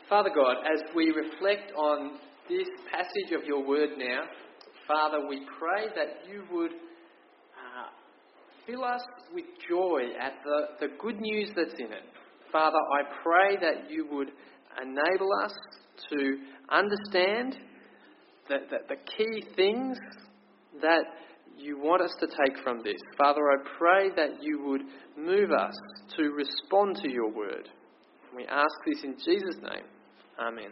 Father God, as we reflect on this passage of your word now, Father, we pray that you would fill us with joy at the good news that's in it. Father, I pray that you would enable us to understand the key things that you want us to take from this. Father, I pray that you would move us to respond to your word. We ask this in Jesus' name. Amen.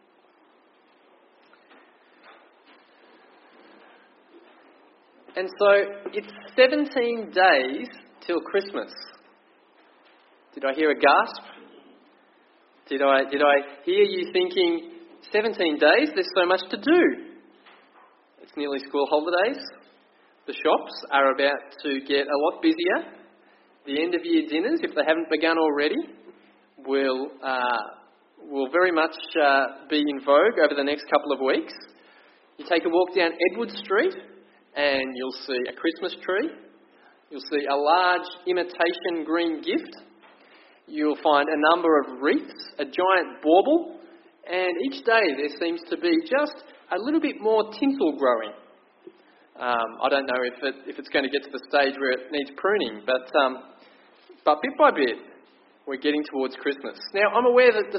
And so it's 17 days till Christmas. Did I hear a gasp? Did I hear you thinking, 17 days, there's so much to do? It's nearly school holidays. The shops are about to get a lot busier. The end of year dinners, if they haven't begun already, will very much be in vogue over the next couple of weeks. You take a walk down Edward Street and you'll see a Christmas tree. You'll see a large imitation green gift. You'll find a number of wreaths, a giant bauble, and each day there seems to be just a little bit more tinsel growing. I don't know if it's going to get to the stage where it needs pruning, but bit by bit we're getting towards Christmas. Now I'm aware that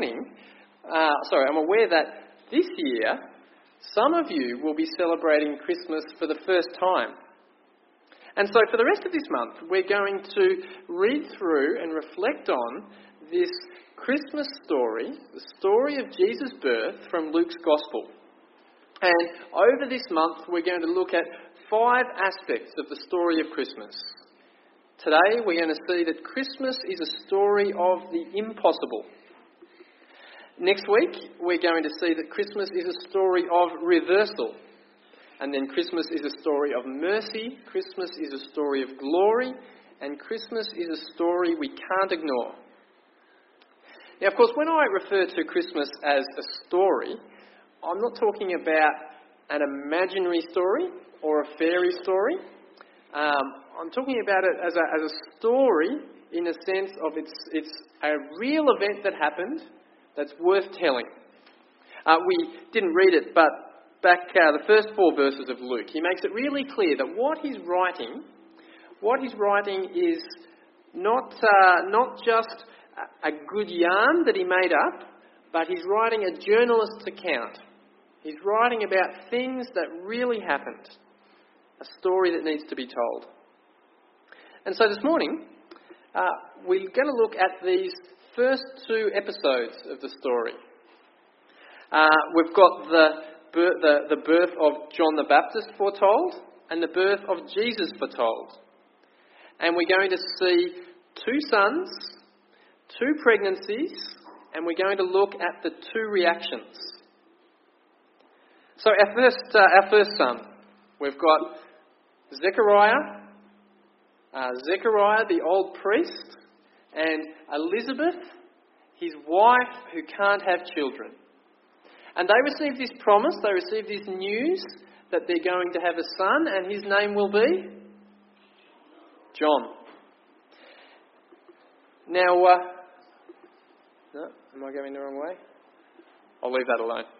this year some of you will be celebrating Christmas for the first time. And so for the rest of this month, we're going to read through and reflect on this Christmas story, the story of Jesus' birth from Luke's Gospel. And over this month, we're going to look at 5 aspects of the story of Christmas. Today, we're going to see that Christmas is a story of the impossible. Next week, we're going to see that Christmas is a story of reversal. And then Christmas is a story of mercy, Christmas is a story of glory, and Christmas is a story we can't ignore. Now, of course, when I refer to Christmas as a story, I'm not talking about an imaginary story or a fairy story. I'm talking about it as a story in the sense of it's a real event that happened that's worth telling. We didn't read it, but back the first 4 verses of Luke, he makes it really clear that what he's writing is not just a good yarn that he made up, but he's writing a journalist's account. He's writing about things that really happened, a story that needs to be told. And so this morning, we're going to look at these first 2 episodes of the story. We've got the birth of John the Baptist foretold and the birth of Jesus foretold. And we're going to see 2 sons, 2 pregnancies, and we're going to look at the 2 reactions. So our first son, we've got Zechariah, the old priest, and Elizabeth, his wife who can't have children. And they received this promise, they received this news that they're going to have a son, and his name will be John. Now, no, am I going the wrong way? I'll leave that alone.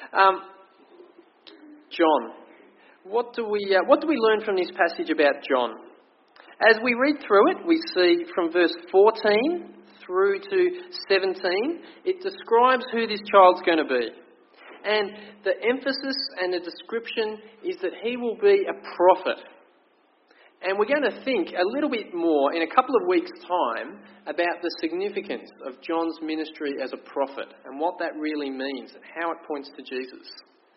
John. What do we learn from this passage about John? As we read through it, we see from verse 14 through to 17, it describes who this child's going to be. And the emphasis and the description is that he will be a prophet. And we're going to think a little bit more in a couple of weeks' time about the significance of John's ministry as a prophet and what that really means and how it points to Jesus.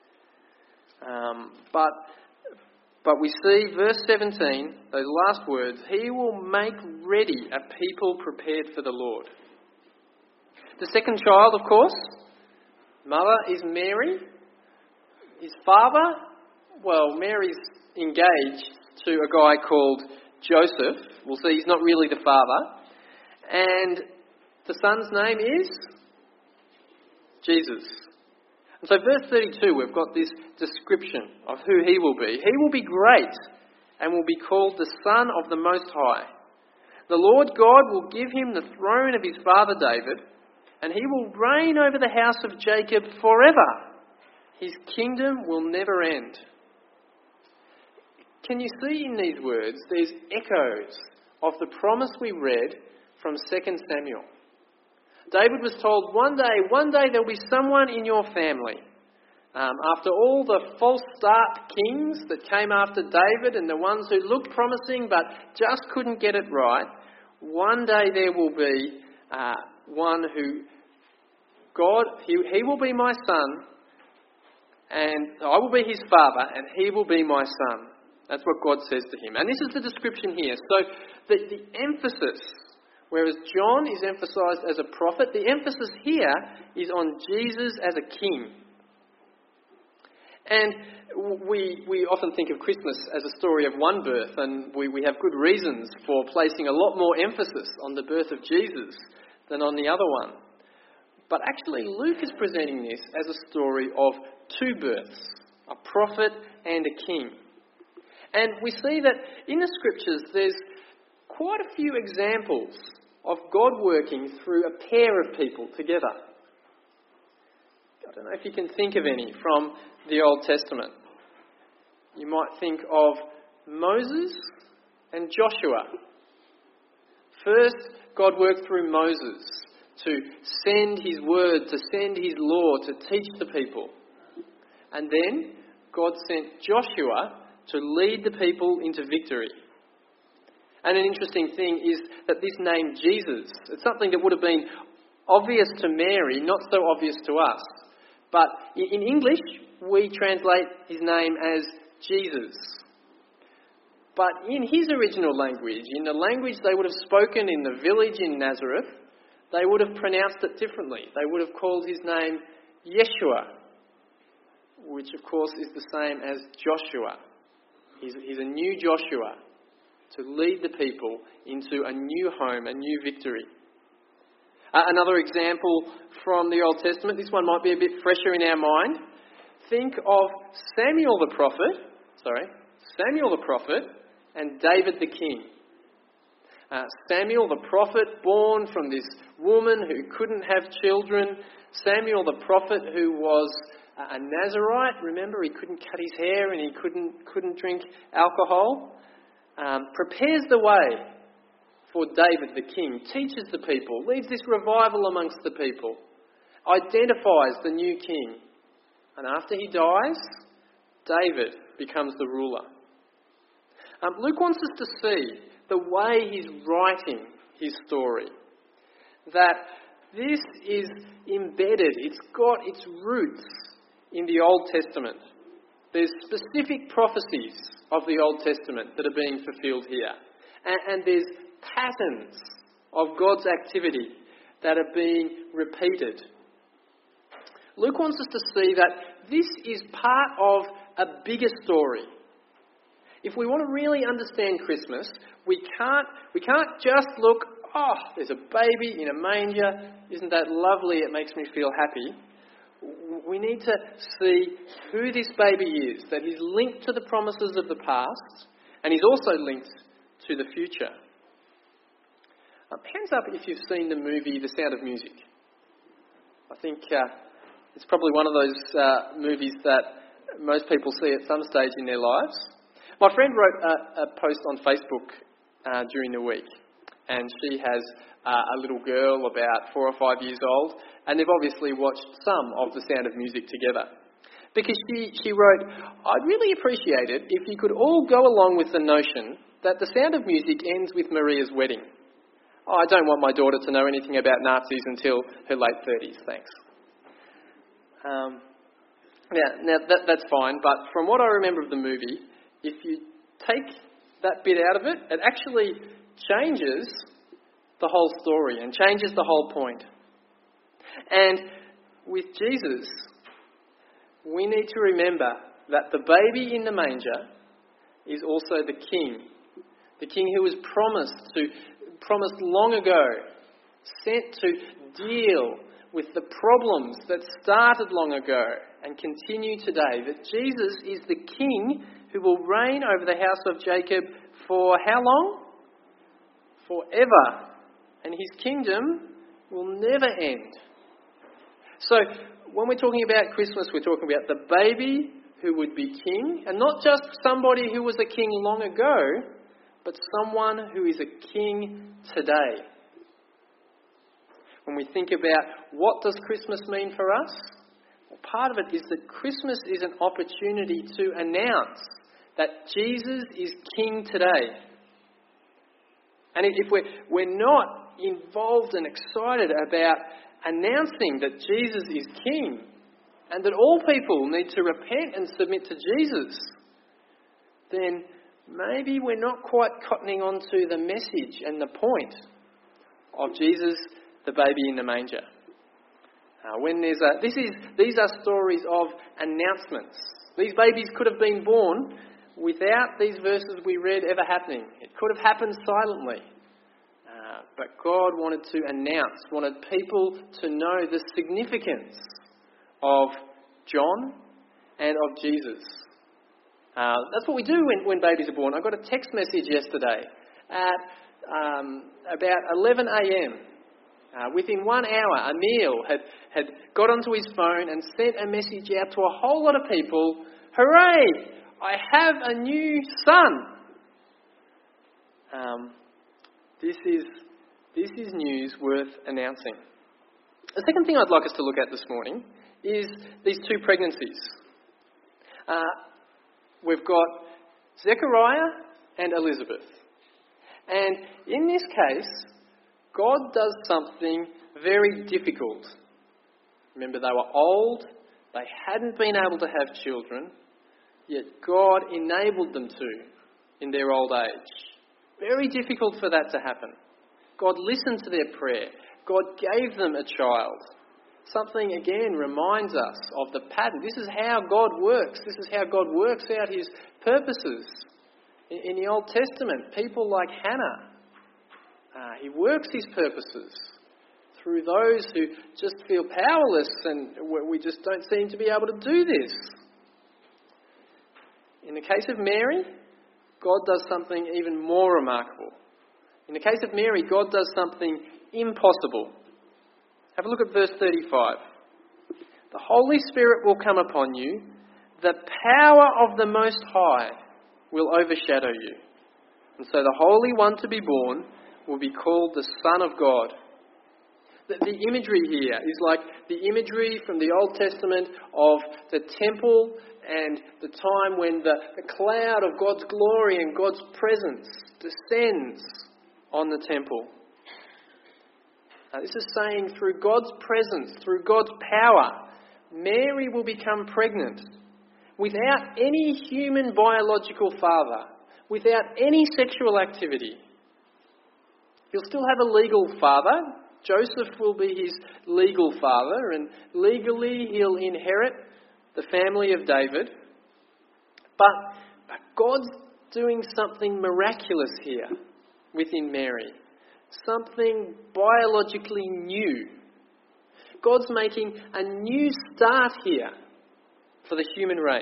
But we see verse 17, those last words, he will make ready a people prepared for the Lord. The second child, of course, mother is Mary. His father, well, Mary's engaged to a guy called Joseph. We'll see he's not really the father. And the son's name is Jesus. And so verse 32, we've got this description of who he will be. He will be great and will be called the Son of the Most High. The Lord God will give him the throne of his father David, and he will reign over the house of Jacob forever. His kingdom will never end. Can you see in these words, there's echoes of the promise we read from 2 Samuel. David was told, one day there'll be someone in your family. After all the false start kings that came after David and the ones who looked promising but just couldn't get it right, one day there will be one who he will be my son, and I will be his father, and he will be my son. That's what God says to him. And this is the description here. So the emphasis, whereas John is emphasised as a prophet, the emphasis here is on Jesus as a king. And we often think of Christmas as a story of one birth, and we have good reasons for placing a lot more emphasis on the birth of Jesus than on the other one. But actually Luke is presenting this as a story of two births, a prophet and a king. And we see that in the scriptures there's quite a few examples of God working through a pair of people together. I don't know if you can think of any from the Old Testament. You might think of Moses and Joshua. First, God worked through Moses to send his word, to send his law, to teach the people. And then God sent Joshua to lead the people into victory. And an interesting thing is that this name Jesus, it's something that would have been obvious to Mary, not so obvious to us. But in English, we translate his name as Jesus. But in his original language, in the language they would have spoken in the village in Nazareth, they would have pronounced it differently. They would have called his name Yeshua, which of course is the same as Joshua. He's a new Joshua to lead the people into a new home, a new victory. Another example from the Old Testament, this one might be a bit fresher in our mind. Think of Samuel the prophet and David the king. Samuel the prophet, born from this woman who couldn't have children. Samuel the prophet, who was a Nazirite. Remember, he couldn't cut his hair and he couldn't drink alcohol. Prepares the way for David the king, teaches the people, leads this revival amongst the people, identifies the new king. And after he dies, David becomes the ruler. Luke wants us to see the way he's writing his story, that this is embedded, it's got its roots in the Old Testament. There's specific prophecies of the Old Testament that are being fulfilled here. And there's patterns of God's activity that are being repeated. Luke wants us to see that this is part of a bigger story. If we want to really understand Christmas, we can't just look, there's a baby in a manger, isn't that lovely, it makes me feel happy. We need to see who this baby is, that he's linked to the promises of the past, and he's also linked to the future. Hands up if you've seen the movie The Sound of Music. I think it's probably one of those movies that most people see at some stage in their lives. My friend wrote a post on Facebook during the week, and she has a little girl about 4 or 5 years old, and they've obviously watched some of The Sound of Music together. Because she wrote, I'd really appreciate it if you could all go along with the notion that The Sound of Music ends with Maria's wedding. I don't want my daughter to know anything about Nazis until her late 30s, thanks. That's fine, but from what I remember of the movie, if you take that bit out of it, it actually changes the whole story and changes the whole point. And with Jesus, we need to remember that the baby in the manger is also the king who was promised long ago, sent to deal with the problems that started long ago and continue today. That Jesus is the king who will reign over the house of Jacob for how long? Forever. And his kingdom will never end. So when we're talking about Christmas, we're talking about the baby who would be king, and not just somebody who was a king long ago, but someone who is a king today. When we think about what does Christmas mean for us, well, part of it is that Christmas is an opportunity to announce that Jesus is king today. And if we're not involved and excited about announcing that Jesus is king and that all people need to repent and submit to Jesus, then maybe we're not quite cottoning on to the message and the point of Jesus, the baby in the manger. These are stories of announcements. These babies could have been born without these verses we read ever happening. It could have happened silently. But God wanted to announce, wanted people to know the significance of John and of Jesus. That's what we do when babies are born. I got a text message yesterday at about 11 a.m. Within 1 hour, Emil had got onto his phone and sent a message out to a whole lot of people. Hooray! I have a new son. This is news worth announcing. The second thing I'd like us to look at this morning is these two pregnancies. We've got Zechariah and Elizabeth. And in this case, God does something very difficult. Remember, they were old, they hadn't been able to have children, yet God enabled them to in their old age. Very difficult for that to happen. God listened to their prayer. God gave them a child. Something, again, reminds us of the pattern. This is how God works. This is how God works out his purposes. In the Old Testament, people like Hannah, he works his purposes through those who just feel powerless and we just don't seem to be able to do this. In the case of Mary, God does something even more remarkable. In the case of Mary, God does something impossible. Have a look at verse 35. The Holy Spirit will come upon you. The power of the Most High will overshadow you. And so the Holy One to be born will be called the Son of God. The imagery here is like the imagery from the Old Testament of the temple and the time when the cloud of God's glory and God's presence descends on the temple. Now, this is saying through God's presence, through God's power, Mary will become pregnant without any human biological father, without any sexual activity. He'll still have a legal father. Joseph will be his legal father, and legally he'll inherit the family of David. But God's doing something miraculous here within Mary. Something biologically new. God's making a new start here for the human race.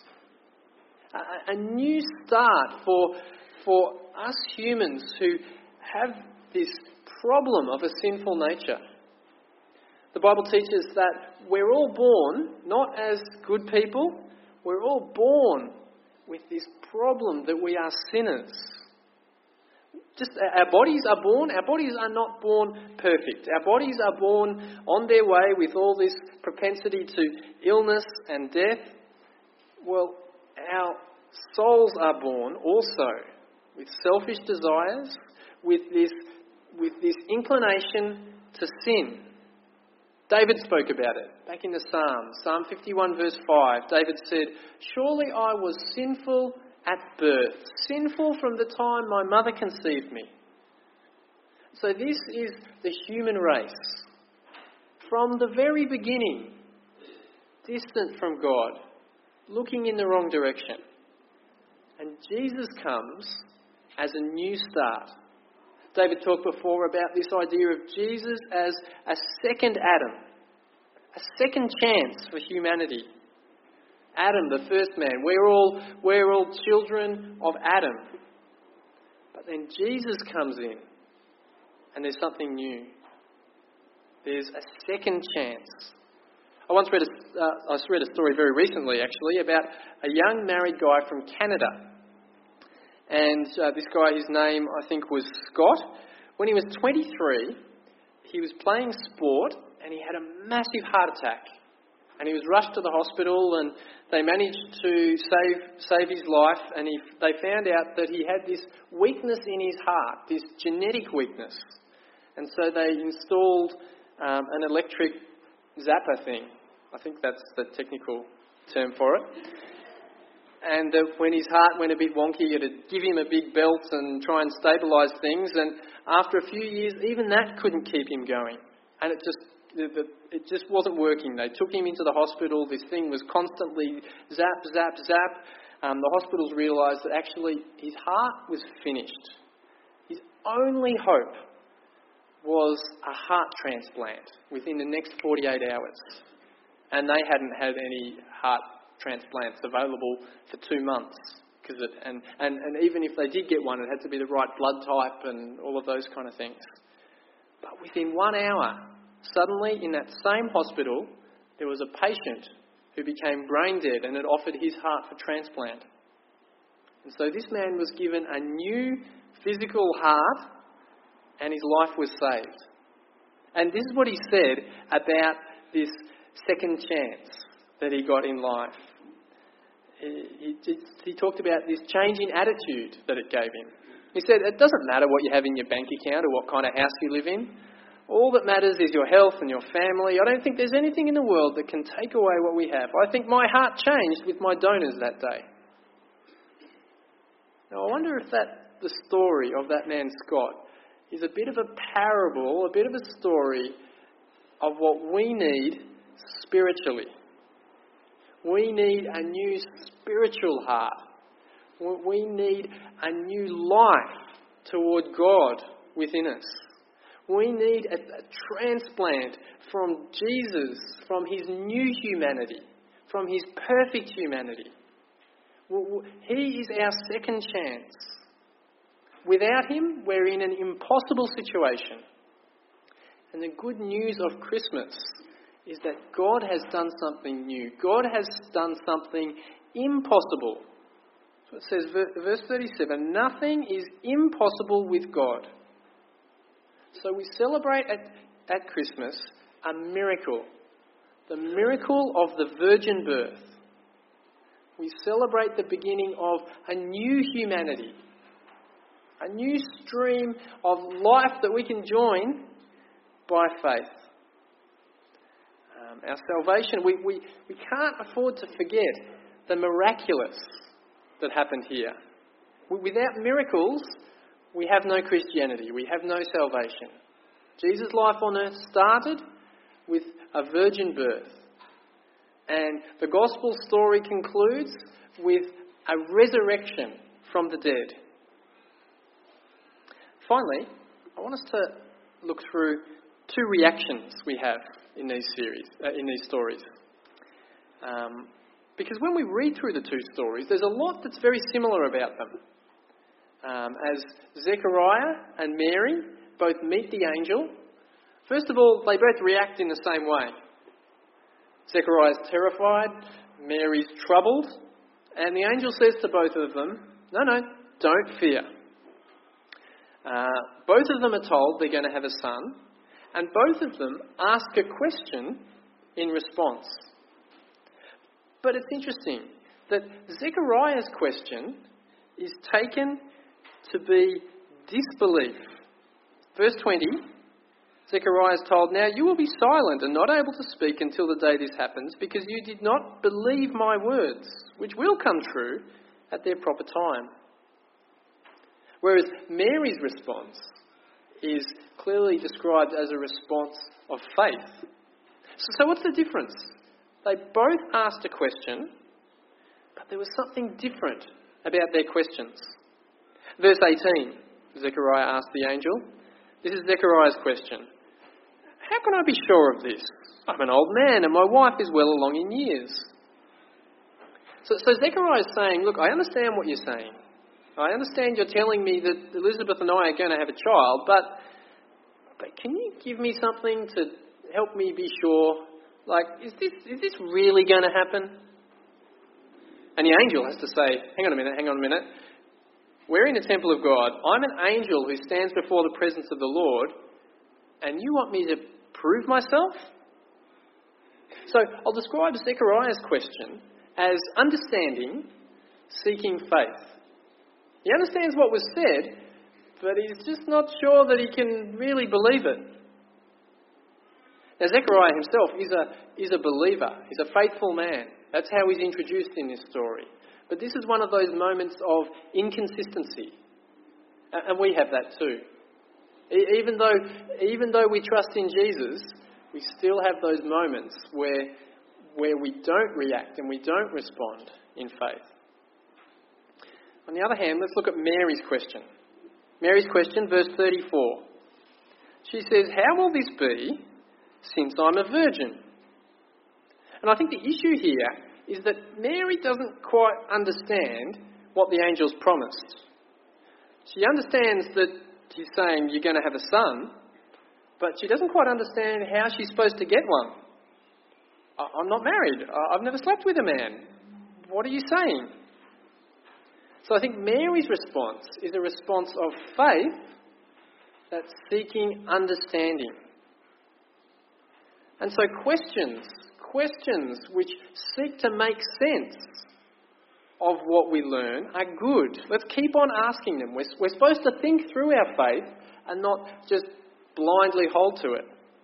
A new start for us humans who have this problem of a sinful nature. The Bible teaches that we're all born not as good people. We're all born with this problem that we are sinners. Just our bodies are born. Our bodies are not born perfect. Our bodies are born on their way with all this propensity to illness and death. Well, our souls are born also with selfish desires, with this inclination to sin. David spoke about it back in the Psalms. Psalm 51 verse 5. David said, "Surely I was sinful at birth, sinful from the time my mother conceived me." So this is the human race. From the very beginning, distant from God, looking in the wrong direction. And Jesus comes as a new start. David talked before about this idea of Jesus as a second Adam, a second chance for humanity. Adam, the first man, we're all children of Adam. But then Jesus comes in and there's something new. There's a second chance I read a story very recently, actually, about a young married guy from Canada. And this guy, his name, I think, was Scott. When he was 23, he was playing sport and he had a massive heart attack. And he was rushed to the hospital and they managed to save his life. And they found out that he had this weakness in his heart, this genetic weakness. And so they installed an electric zapper thing. I think that's the technical term for it. And when his heart went a bit wonky, it'd give him a big belt and try and stabilise things. And after a few years, even that couldn't keep him going. And it just wasn't working. They took him into the hospital. This thing was constantly zap, zap, zap. The hospitals realised that actually his heart was finished. His only hope was a heart transplant within the next 48 hours. And they hadn't had any heart transplants available for 2 months. And even if they did get one, it had to be the right blood type and all of those kind of things. But within 1 hour, suddenly in that same hospital, there was a patient who became brain dead and had offered his heart for transplant. And so this man was given a new physical heart and his life was saved. And this is what he said about this second chance that he got in life. He talked about this change in attitude that it gave him. He said, it doesn't matter what you have in your bank account or what kind of house you live in. All that matters is your health and your family. I don't think there's anything in the world that can take away what we have. I think my heart changed with my donors that day. Now, I wonder if the story of that man Scott is a bit of a parable, a bit of a story of what we need spiritually. We need a new spiritual heart. We need a new life toward God within us. We need a transplant from Jesus, from his new humanity, from his perfect humanity. He is our second chance. Without him, we're in an impossible situation. And the good news of Christmas is that God has done something new. God has done something impossible. So it says, verse 37, nothing is impossible with God. So we celebrate at Christmas a miracle. The miracle of the virgin birth. We celebrate the beginning of a new humanity. A new stream of life that we can join by faith. Our salvation, we can't afford to forget the miraculous that happened here. Without miracles, we have no Christianity. We have no salvation. Jesus' life on earth started with a virgin birth. And the gospel story concludes with a resurrection from the dead. Finally, I want us to look through 2 reactions we have in these stories. Because when we read through the 2 stories, there's a lot that's very similar about them. As Zechariah and Mary both meet the angel, first of all, they both react in the same way. Zechariah's terrified, Mary's troubled, and the angel says to both of them, no, don't fear. Both of them are told they're going to have a son, and both of them ask a question in response. But it's interesting that Zechariah's question is taken to be disbelief. Verse 20, Zechariah is told, now you will be silent and not able to speak until the day this happens, because you did not believe my words, which will come true at their proper time. Whereas Mary's response is clearly described as a response of faith. So what's the difference? They both asked a question, but there was something different about their questions. Verse 18, Zechariah asked the angel. This is Zechariah's question. How can I be sure of this? I'm an old man and my wife is well along in years. So Zechariah is saying, look, I understand what you're saying. I understand you're telling me that Elizabeth and I are going to have a child, but can you give me something to help me be sure Like, is this really going to happen? And the angel has to say, hang on a minute. We're in the temple of God. I'm an angel who stands before the presence of the Lord, and you want me to prove myself? So I'll describe Zechariah's question as understanding, seeking faith. He understands what was said, but he's just not sure that he can really believe it. Now, Zechariah himself is a believer. He's a faithful man. That's how he's introduced in this story. But this is one of those moments of inconsistency. And we have that too. Even though we trust in Jesus, we still have those moments where we don't react and we don't respond in faith. On the other hand, let's look at Mary's question. Mary's question, verse 34. She says, "How will this be, since I'm a virgin?" And I think the issue here is that Mary doesn't quite understand what the angel's promised. She understands that he's saying you're going to have a son, but she doesn't quite understand how she's supposed to get one. I'm not married. I've never slept with a man. What are you saying? So I think Mary's response is a response of faith that's seeking understanding. And so questions which seek to make sense of what we learn are good. Let's keep on asking them. We're supposed to think through our faith and not just blindly hold to it.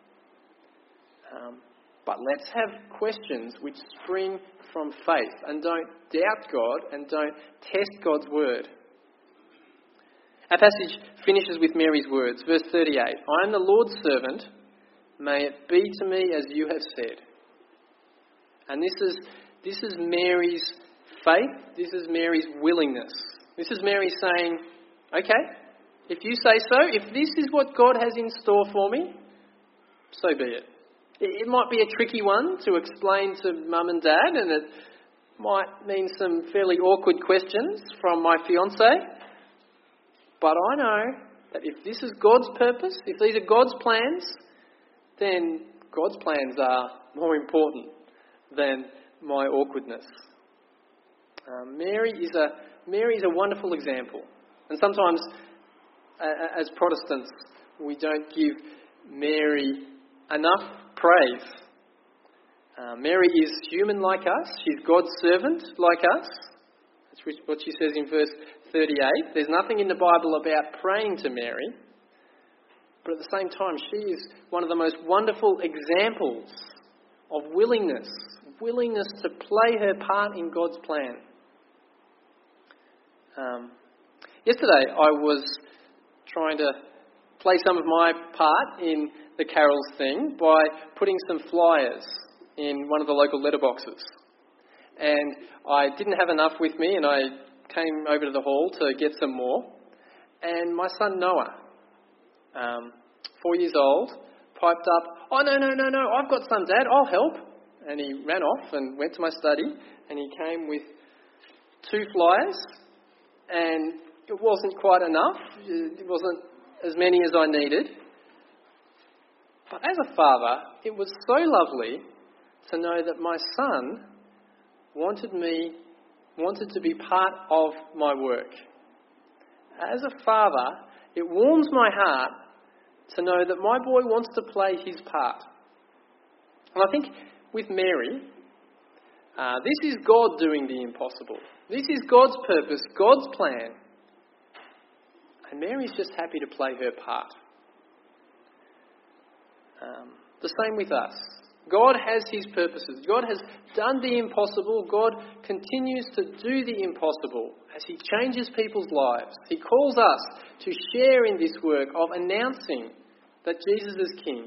But let's have questions which spring from faith and don't doubt God and don't test God's word. Our passage finishes with Mary's words, verse 38. "I am the Lord's servant. May it be to me as you have said." And this is Mary's faith. This is Mary's willingness. This is Mary saying, okay, if you say so, if this is what God has in store for me, so be it. It might be a tricky one to explain to mum and dad, and it might mean some fairly awkward questions from my fiancé. But I know that if this is God's purpose, if these are God's plans, then God's plans are more important than my awkwardness. Mary is a wonderful example. And sometimes, as Protestants, we don't give Mary enough praise. Mary is human like us. She's God's servant like us. That's what she says in verse 38. There's nothing in the Bible about praying to Mary. But at the same time, she is one of the most wonderful examples of willingness to play her part in God's plan. Yesterday, I was trying to play some of my part in the carols thing by putting some flyers in one of the local letterboxes. And I didn't have enough with me, and I came over to the hall to get some more. And my son Noah, 4 years old, piped up, "Oh, no, I've got some, Dad, I'll help." And he ran off and went to my study, and he came with 2 flyers, and it wasn't quite enough. It wasn't as many as I needed. But as a father, it was so lovely to know that my son wanted to be part of my work. As a father, it warms my heart to know that my boy wants to play his part. And I think with Mary, this is God doing the impossible. This is God's purpose, God's plan. And Mary's just happy to play her part. The same with us. God has his purposes. God has done the impossible. God continues to do the impossible as he changes people's lives. He calls us to share in this work of announcing that Jesus is King.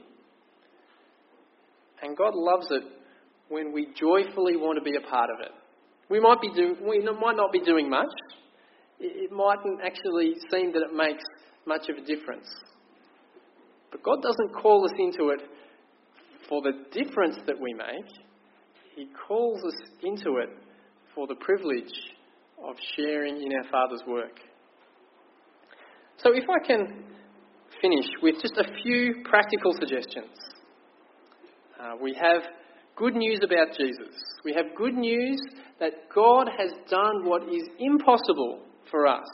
And God loves it when we joyfully want to be a part of it. We might not be doing much. It mightn't actually seem that it makes much of a difference. But God doesn't call us into it for the difference that we make. He calls us into it for the privilege of sharing in our Father's work. So if I can finish with just a few practical suggestions. We have good news about Jesus. We have good news that God has done what is impossible for us.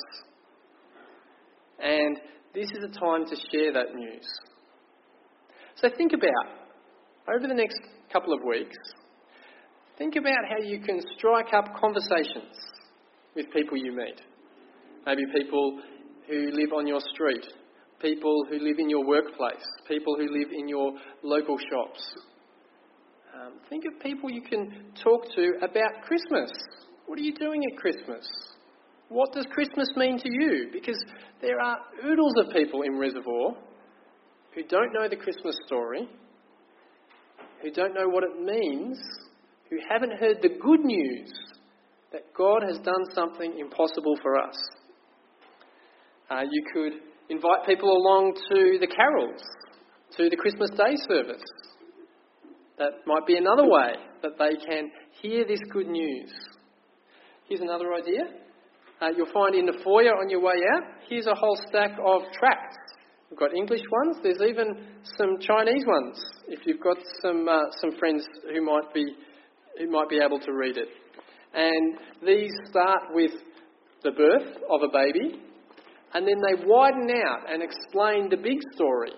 And this is a time to share that news. So think about, over the next couple of weeks, think about how you can strike up conversations with people you meet. Maybe people who live on your street, people who live in your workplace, people who live in your local shops. Think of people you can talk to about Christmas. What are you doing at Christmas? What does Christmas mean to you? Because there are oodles of people in Reservoir who don't know the Christmas story, who don't know what it means, who haven't heard the good news that God has done something impossible for us. You could invite people along to the carols, to the Christmas Day service. That might be another way that they can hear this good news. Here's another idea. You'll find in the foyer on your way out, here's a whole stack of tracts. We've got English ones. There's even some Chinese ones, if you've got some friends who might be able to read it. And these start with the birth of a baby, and then they widen out and explain the big story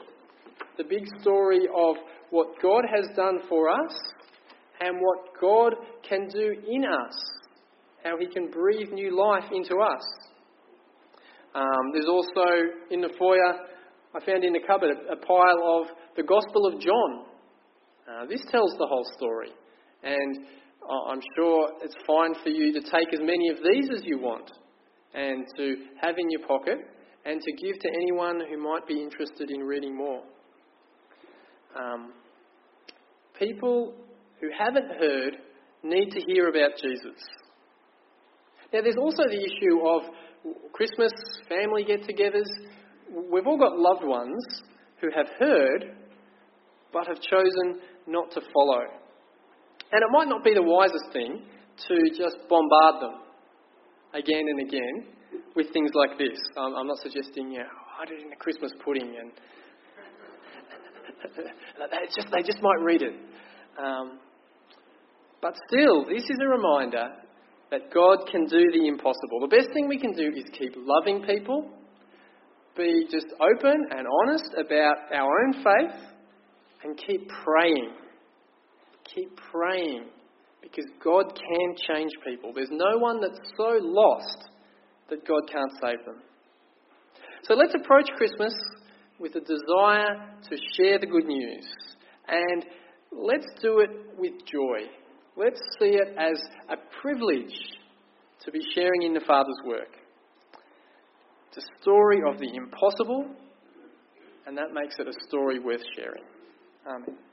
of what God has done for us and what God can do in us, how he can breathe new life into us. There's also in the foyer, I found in the cupboard, a pile of the Gospel of John. This tells the whole story, and I'm sure it's fine for you to take as many of these as you want and to have in your pocket and to give to anyone who might be interested in reading more. People who haven't heard need to hear about Jesus. Now, there's also the issue of Christmas, family get-togethers. We've all got loved ones who have heard but have chosen not to follow. And it might not be the wisest thing to just bombard them again and again with things like this. I'm not suggesting, hide it in the Christmas pudding and they just might read it. But still, this is a reminder that God can do the impossible. The best thing we can do is keep loving people, be just open and honest about our own faith, and keep praying. Keep praying, because God can change people. There's no one that's so lost that God can't save them. So let's approach Christmas with a desire to share the good news. And let's do it with joy. Let's see it as a privilege to be sharing in the Father's work. It's a story of the impossible, and that makes it a story worth sharing. Amen.